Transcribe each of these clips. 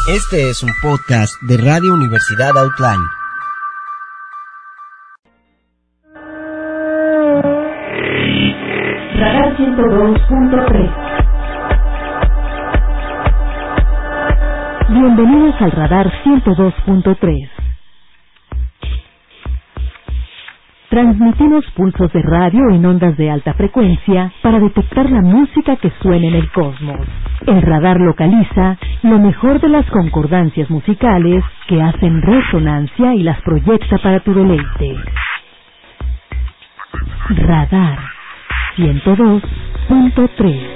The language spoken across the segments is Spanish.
Este es un podcast de Radio Universidad Outline. Radar 102.3. Bienvenidos al Radar 102.3. Transmitimos pulsos de radio en ondas de alta frecuencia para detectar la música que suena en el cosmos. El radar localiza lo mejor de las concordancias musicales que hacen resonancia y las proyecta para tu deleite. Radar 102.3.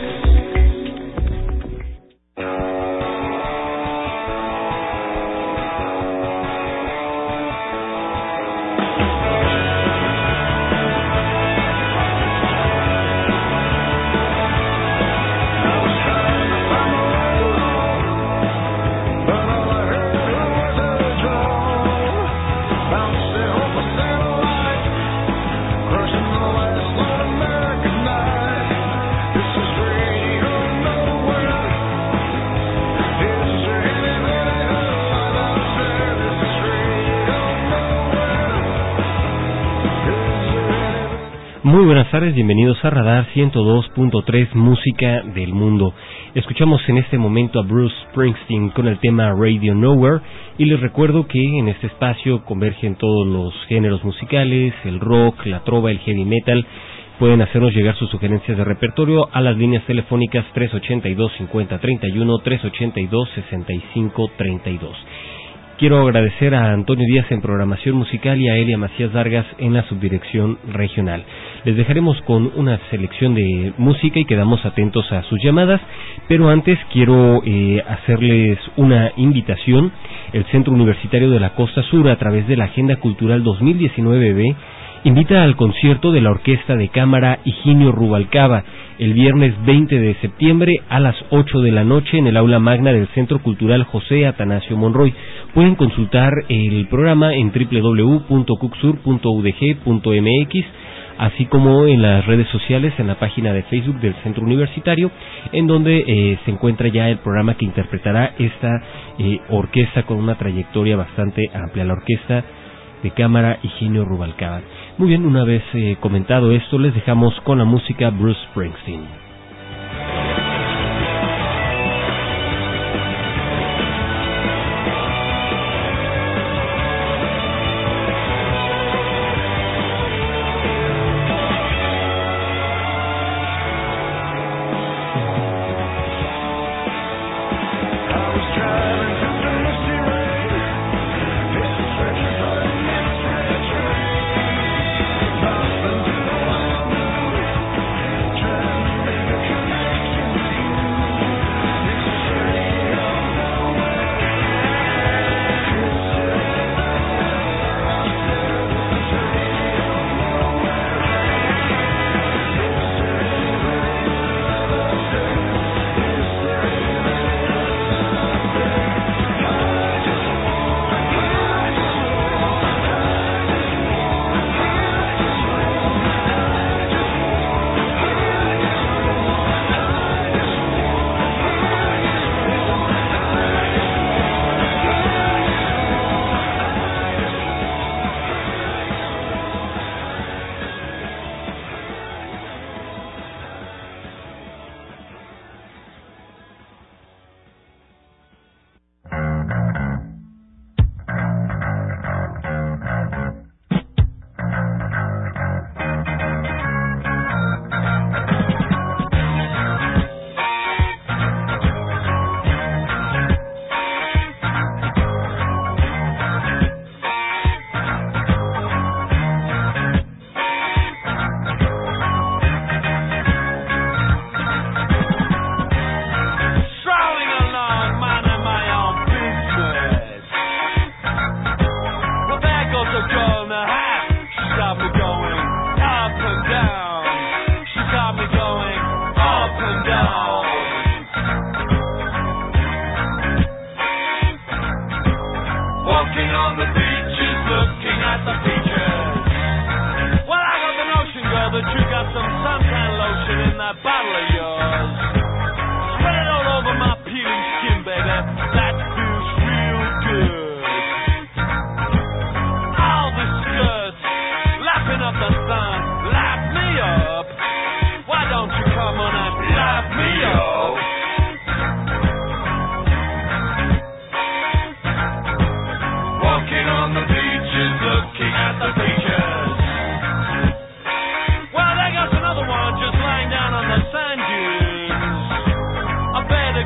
Muy buenas tardes, bienvenidos a Radar 102.3 Música del Mundo. Escuchamos en este momento a Bruce Springsteen con el tema Radio Nowhere y les recuerdo que en este espacio convergen todos los géneros musicales, el rock, la trova, el heavy metal. Pueden hacernos llegar sus sugerencias de repertorio a las líneas telefónicas 382-5031, 382-6532. Quiero agradecer a Antonio Díaz en programación musical y a Elia Macías Vargas en la subdirección regional. Les dejaremos con una selección de música y quedamos atentos a sus llamadas, pero antes quiero hacerles una invitación. El Centro Universitario de la Costa Sur, a través de la Agenda Cultural 2019B, invita al concierto de la Orquesta de Cámara Higinio Rubalcaba el viernes 20 de septiembre a las 8 de la noche en el aula magna del Centro Cultural José Atanasio Monroy. Pueden consultar el programa en www.cucsur.udg.mx, así como en las redes sociales, en la página de Facebook del Centro Universitario, en donde se encuentra ya el programa que interpretará esta orquesta con una trayectoria bastante amplia, la Orquesta de Cámara Higinio Rubalcaba. Muy bien, una vez comentado esto, les dejamos con la música Bruce Springsteen.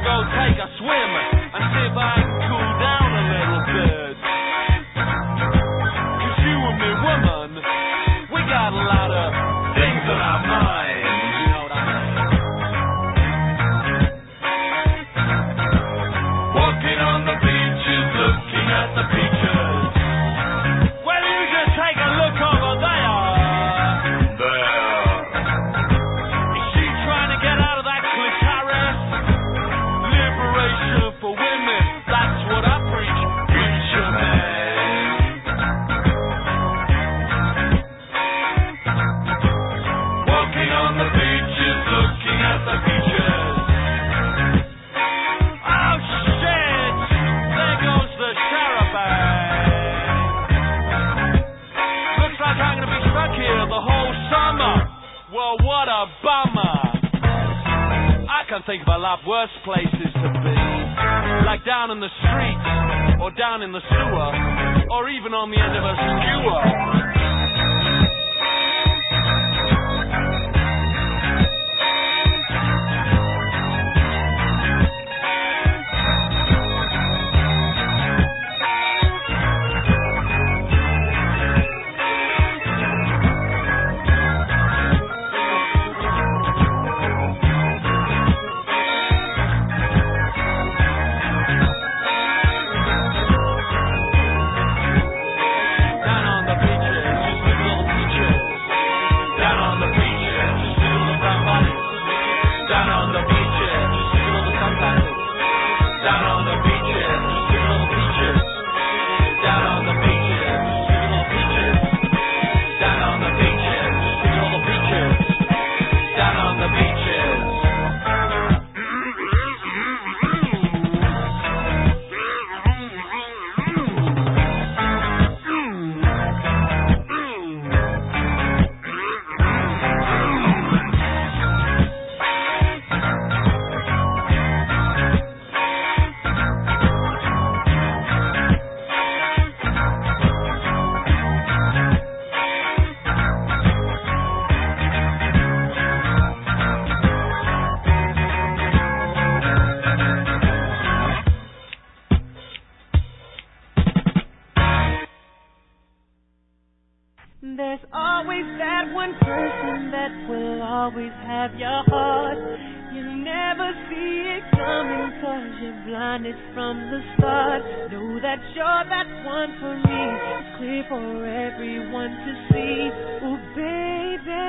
go take a swim and see if I can cool down a little bit. 'Cause you and me, woman, we got a lot of things on our minds. You know what I mean? Walking on the beaches, looking at the beaches. Well, you just take a look over there. Is she trying to get out of that clitoris? Liberation for women, that's what I preach. Preacher man. Walking on the beaches, looking at the beaches. Oh shit! There goes the charabanc. Looks like I'm gonna be stuck here the whole summer. Well, what a bummer. I can think of a lot worse places to be. Like down in the street, or down in the sewer, or even on the end of a skewer. Down on the beaches, just little beaches. Down on the beaches, just little brown bodies. Down on the beaches, just little sunglasses. Down on the beaches, just little beaches. Down on the beaches, just little beaches. Down on the beaches, just little beaches. Down on the beaches. There's always that one person that will always have your heart. You never see it coming 'cause you're blinded from the start. Know that you're that one for me. It's clear for everyone to see. Oh, baby.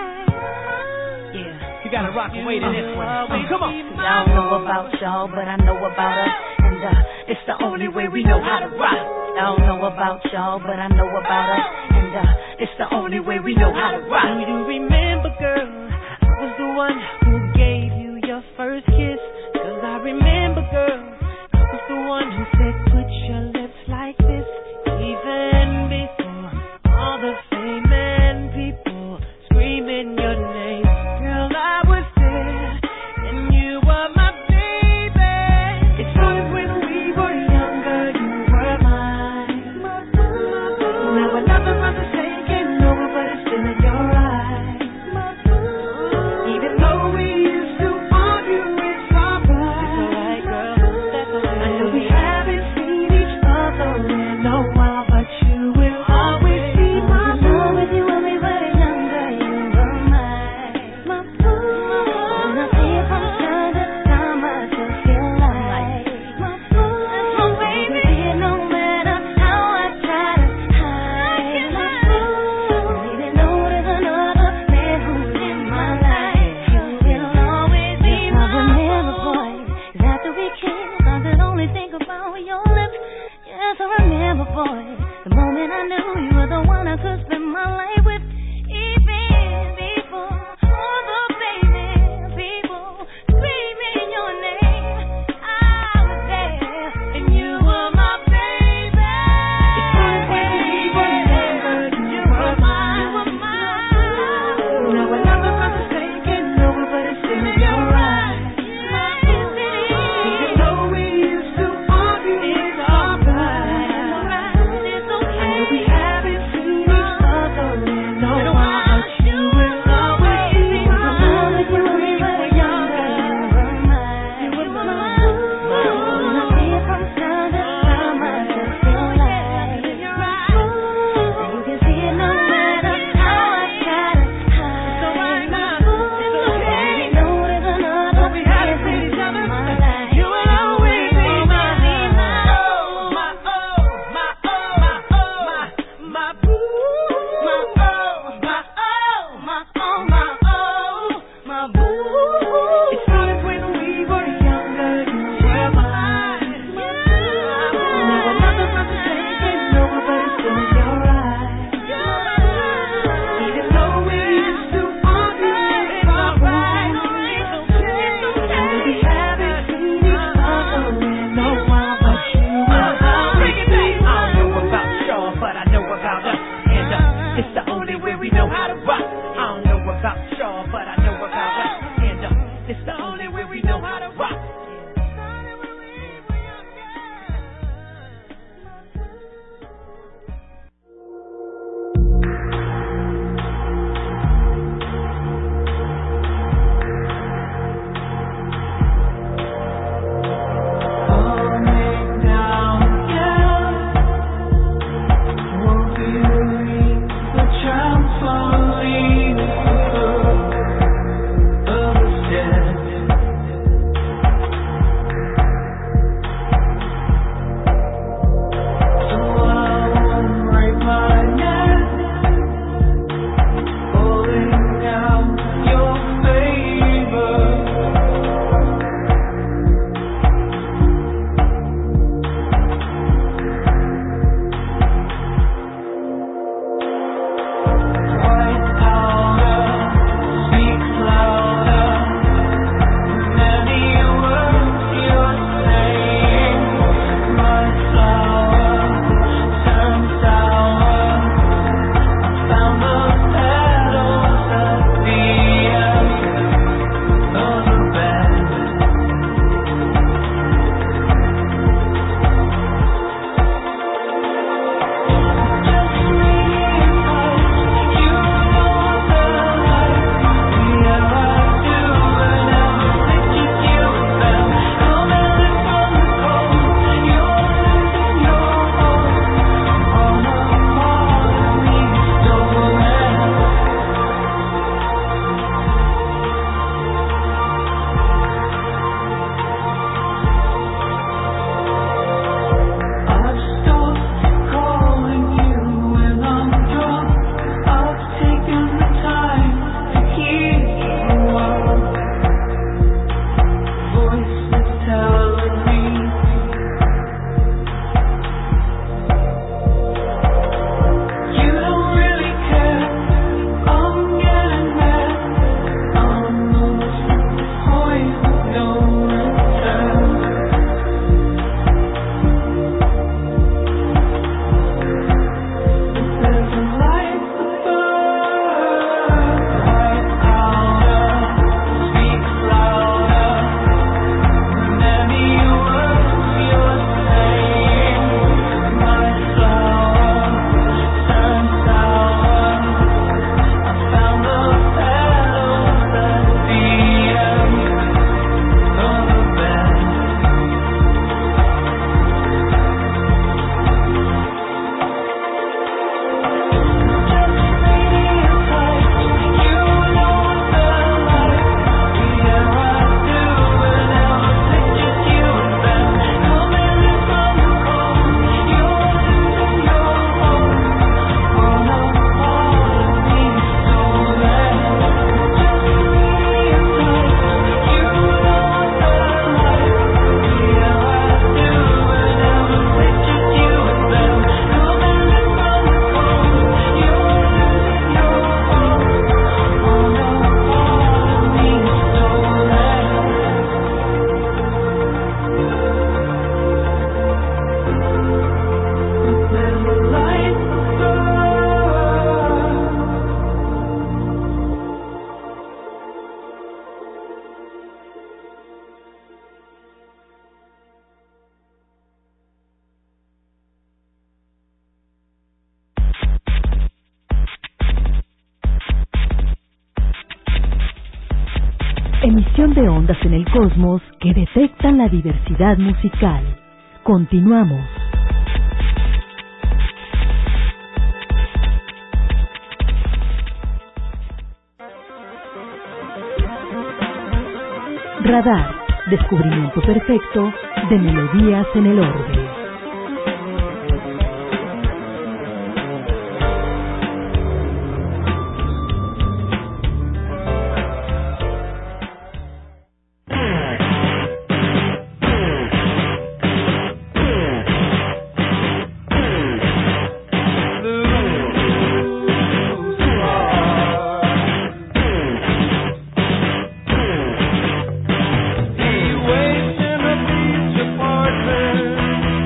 Yeah, you gotta rock away to this one. Come on. I don't know about y'all, but I know about us. And it's the only way we know how to rock. I don't know about y'all, but I know about us. And it's the only way we know how to rock. Do you remember, girl, I was the one who gave you your first kiss? 'Cause I remember, girl, I was the one who said, put your lips like this. Even before all the fame and people screaming your name. Girl, I was there, and you were my baby. It started when we were younger, you were mine. Now another brother's taking over, but it's still in your eyes. Even though we used to argue, it's alright. It's alright, girl, that's alright. I know we haven't seen each other in a while, but you will always be my Know with you when we were younger, you were mine. And I see it from time to time, I just feel like my baby. No matter how I try to hide, even though there's another man who's in my life, you will always be my remember, boy, 'cause after we kissed, I could only think about your lips. Yes, I remember, boy, the moment I knew you were the one I could spend my life with. Even before all the famous people screaming your name, I was there, and you were my baby. It's time when we were younger, you were mine. Now another brother's taking over, but it's still in your eyes. Even though we used to argue, it's alright. I know we haven't seen each other in a Emisión de ondas en el cosmos que detectan la diversidad musical. Continuamos. Radar, descubrimiento perfecto de melodías en el orbe. He waits in a beach apartment.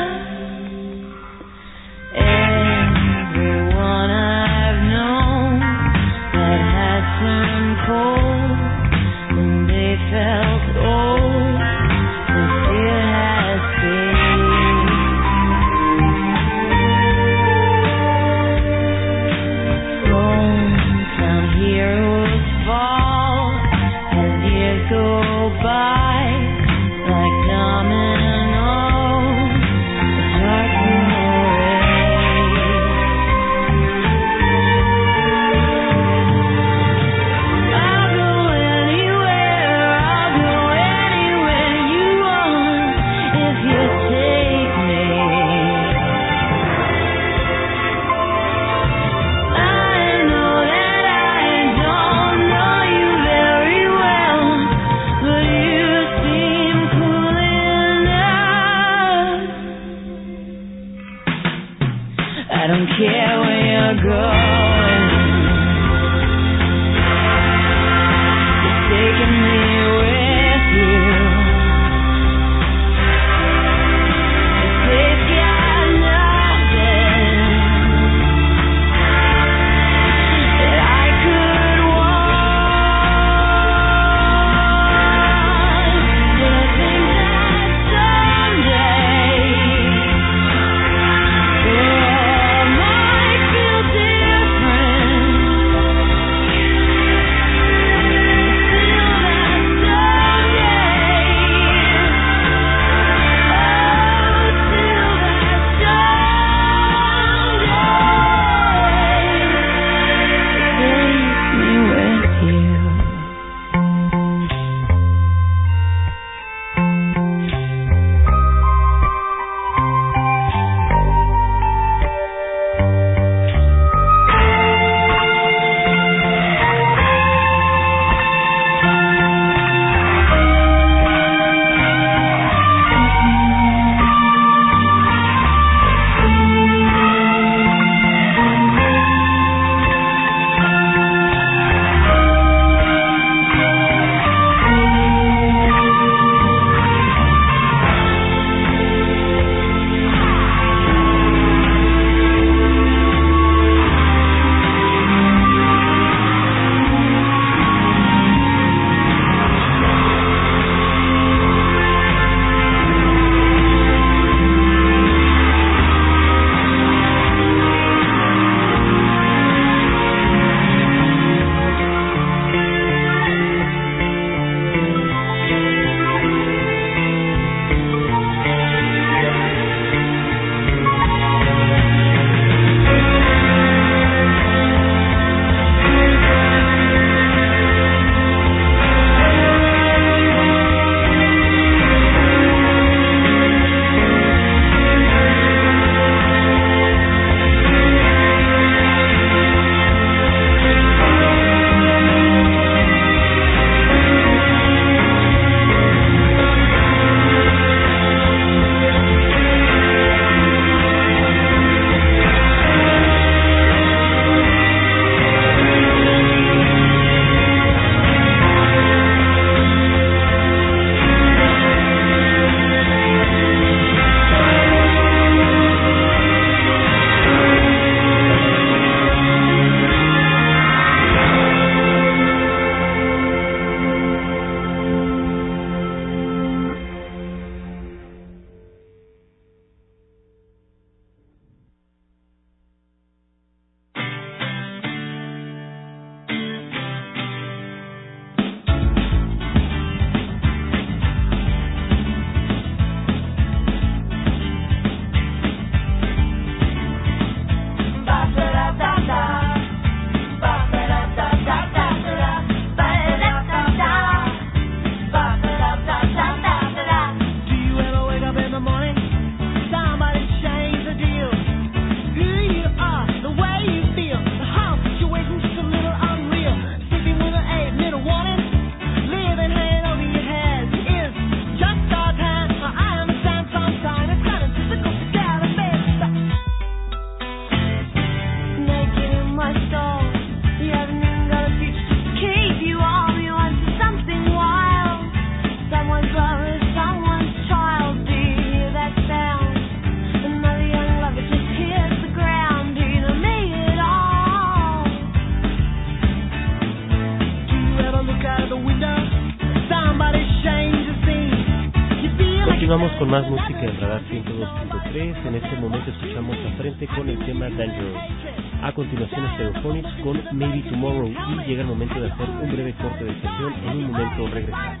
con más música en Radar 102.3. En este momento escuchamos a Frente con el tema Dangerous. A continuación Stereophonics con Maybe Tomorrow, y llega el momento de hacer un breve corte de sesión. En un momento regresamos.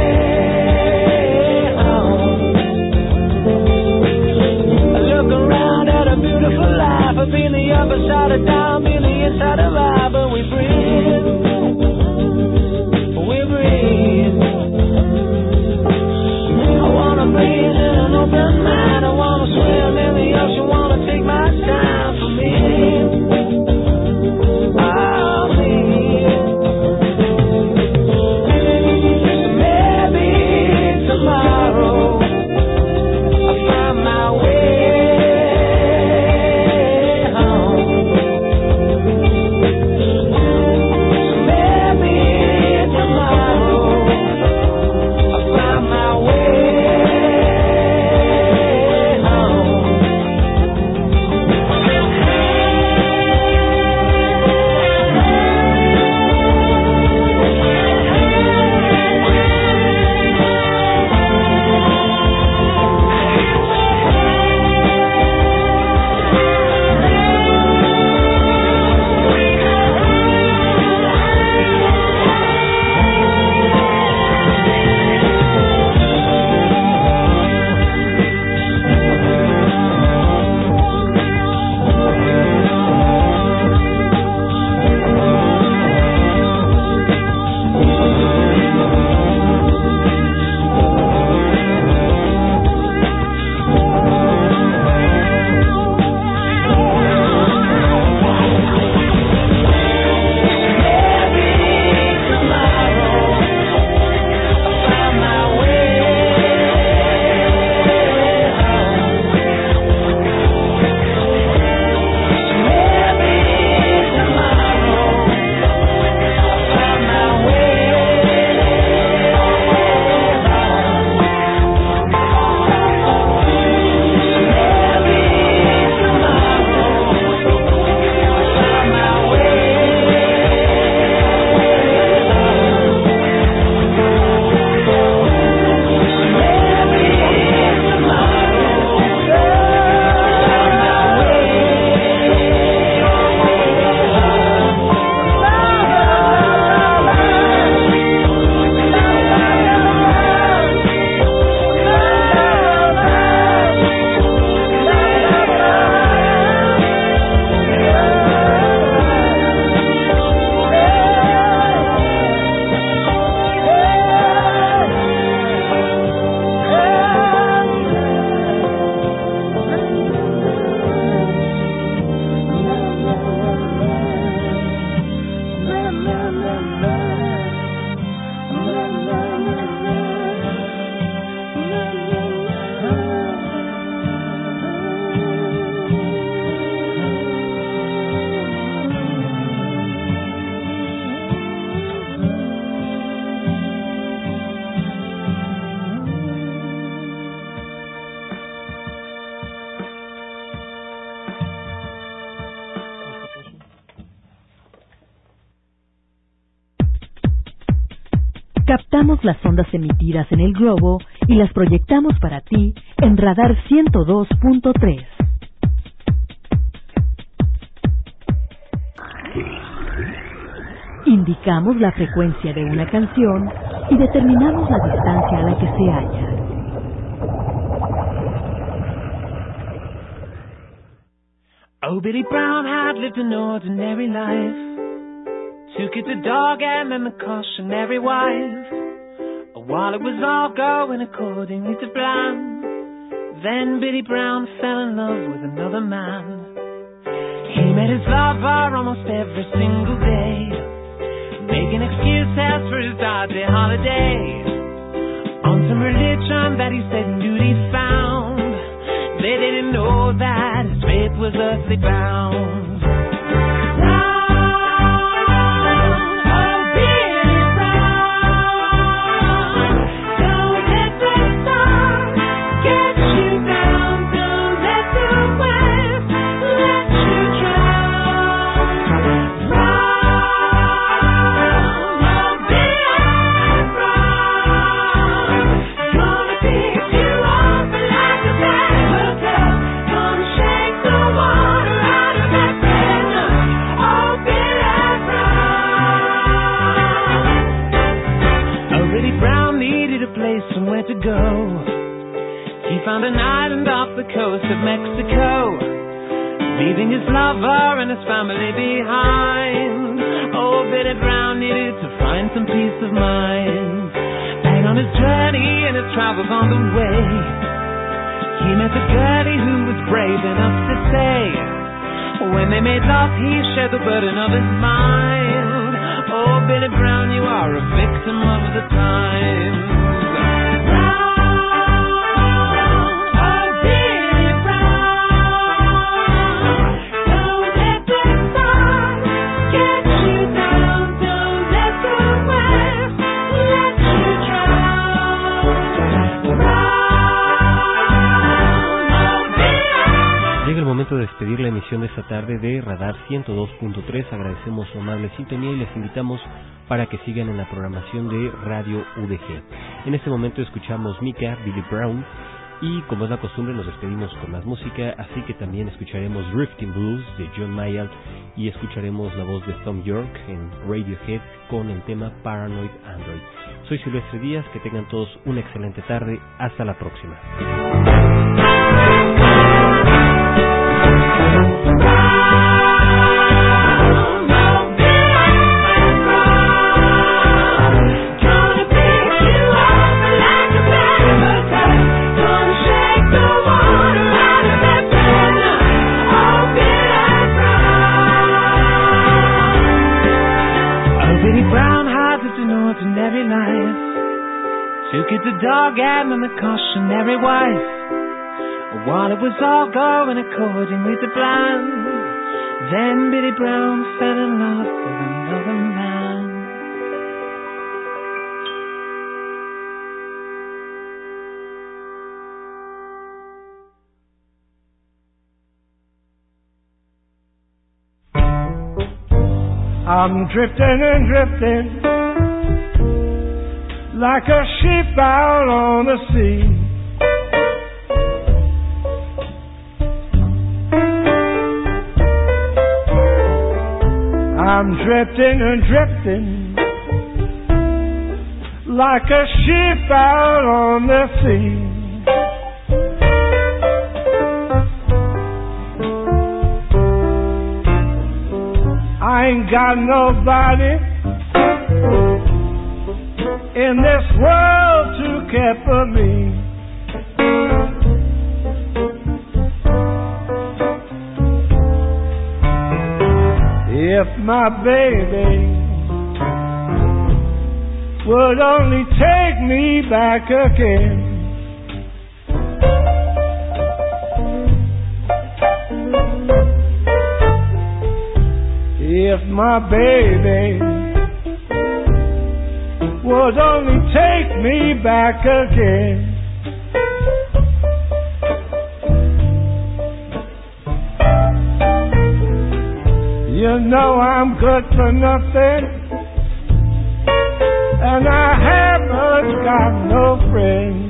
Around tomamos las ondas emitidas en el globo y las proyectamos para ti en Radar 102.3. Indicamos la frecuencia de una canción y determinamos la distancia a la que se halla. Oh, Billy Brown had lived an ordinary life. Two kids, a dog, and then the cautionary wife. While it was all going accordingly to plan, then Billy Brown fell in love with another man. He met his lover almost every single day, making excuses for his dodgy holiday. On some religion that he said duty found, they didn't know that his faith was earthly bound. To go, he found an island off the coast of Mexico, leaving his lover and his family behind. Oh, Billy Brown needed to find some peace of mind. And on his journey and his travels on the way, he met a girlie who was brave enough to say, when they made love, he shared the burden of his mind. Oh, Billy Brown, you are a victim of the times. De despedir la emisión de esta tarde de Radar 102.3. Agradecemos su amable sintonía y les invitamos para que sigan en la programación de Radio UDG. En este momento escuchamos Mika, Billy Brown, y como es la costumbre nos despedimos con más música, así que también escucharemos Drifting Blues de John Mayall y escucharemos la voz de Thom Yorke en Radiohead con el tema Paranoid Android. Soy Silvestre Díaz, que tengan todos una excelente tarde, hasta la próxima. Ordinary life, two kids, a dog, and then the cautionary wife. While it was all going accordingly to plan, then Billy Brown fell in love with another man. I'm drifting and drifting like a ship out on the sea. I'm drifting and drifting like a ship out on the sea. I ain't got nobody in this world to care for me. If my baby would only take me back again. If my baby would only take me back again. You know I'm good for nothing, and I haven't got no friends.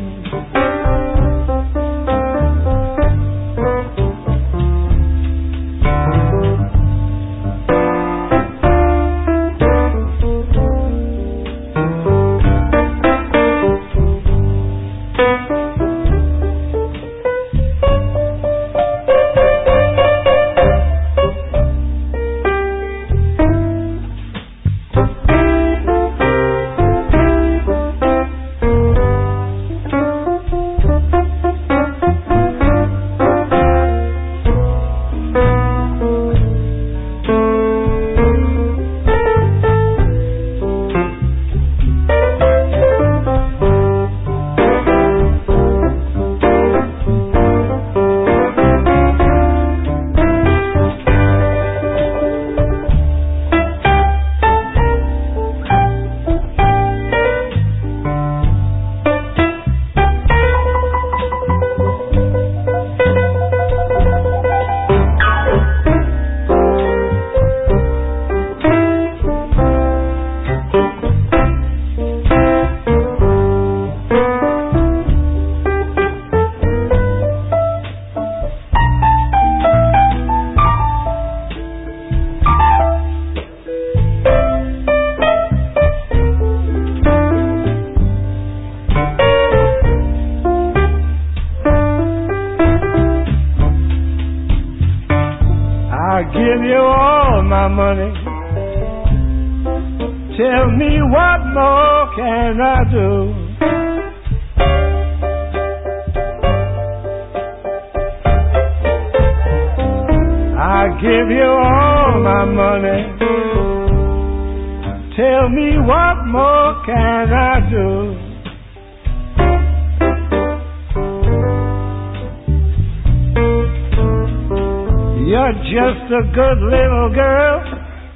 A good little girl,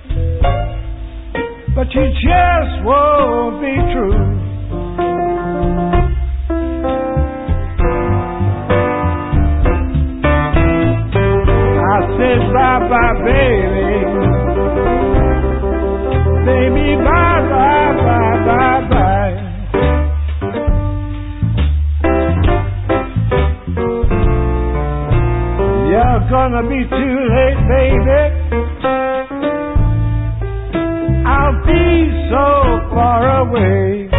but you just won't be true. I said bye-bye, baby, baby, bye-bye, bye-bye, bye. You're gonna be too late, baby. I'll be so far away.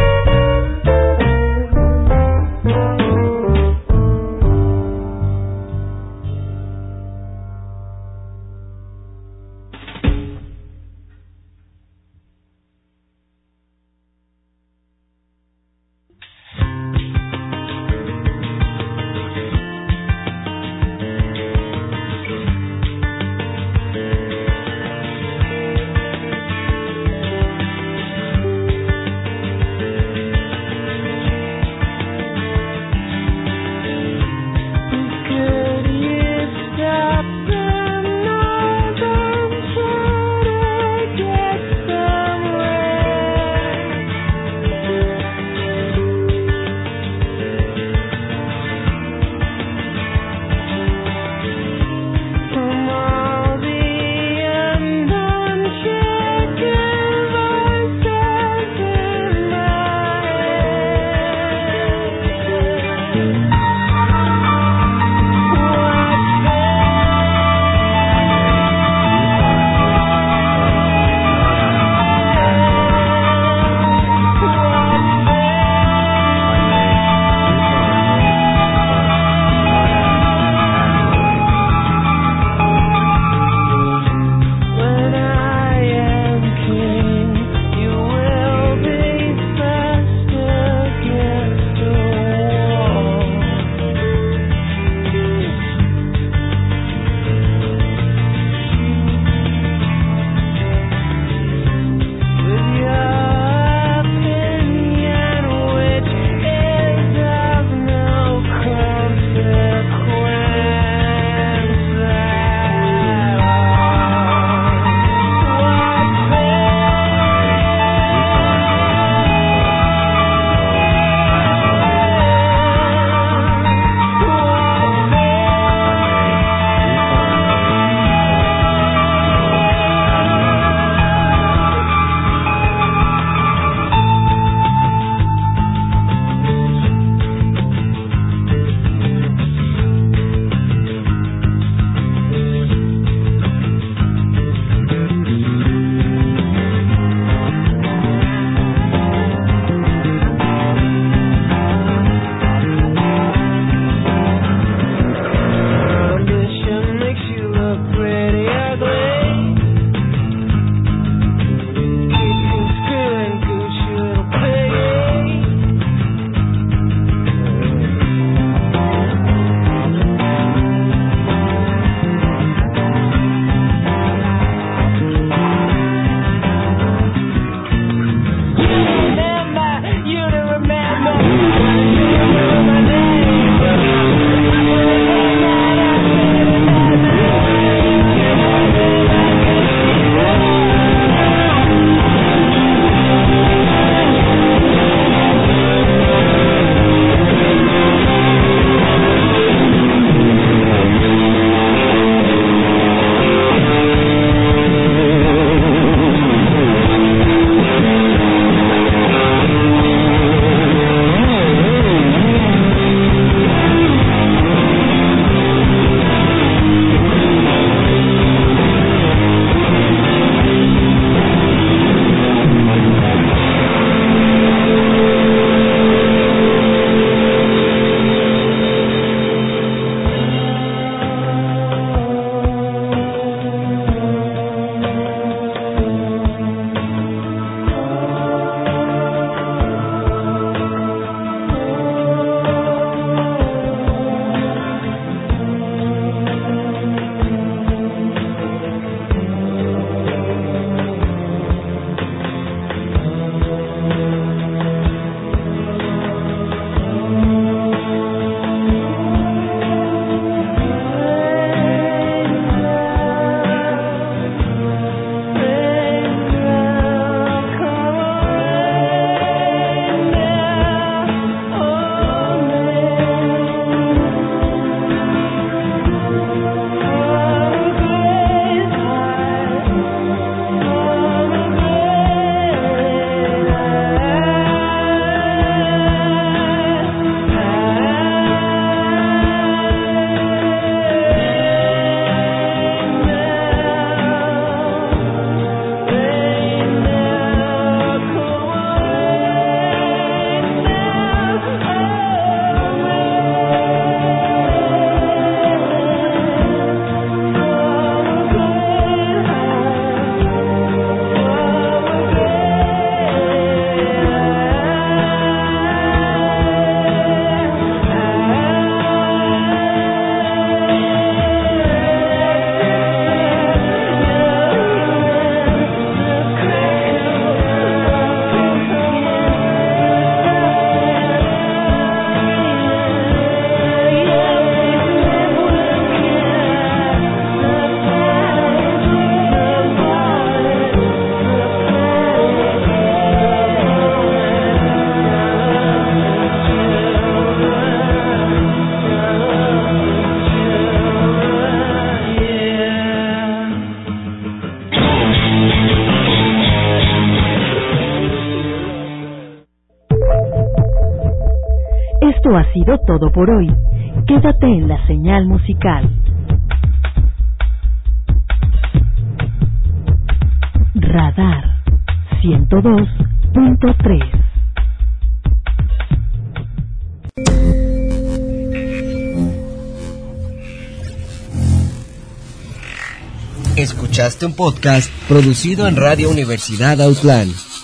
Esto ha sido todo por hoy. Quédate en la señal musical. Radar 102.3. Escuchaste un podcast producido en Radio Universidad Outland.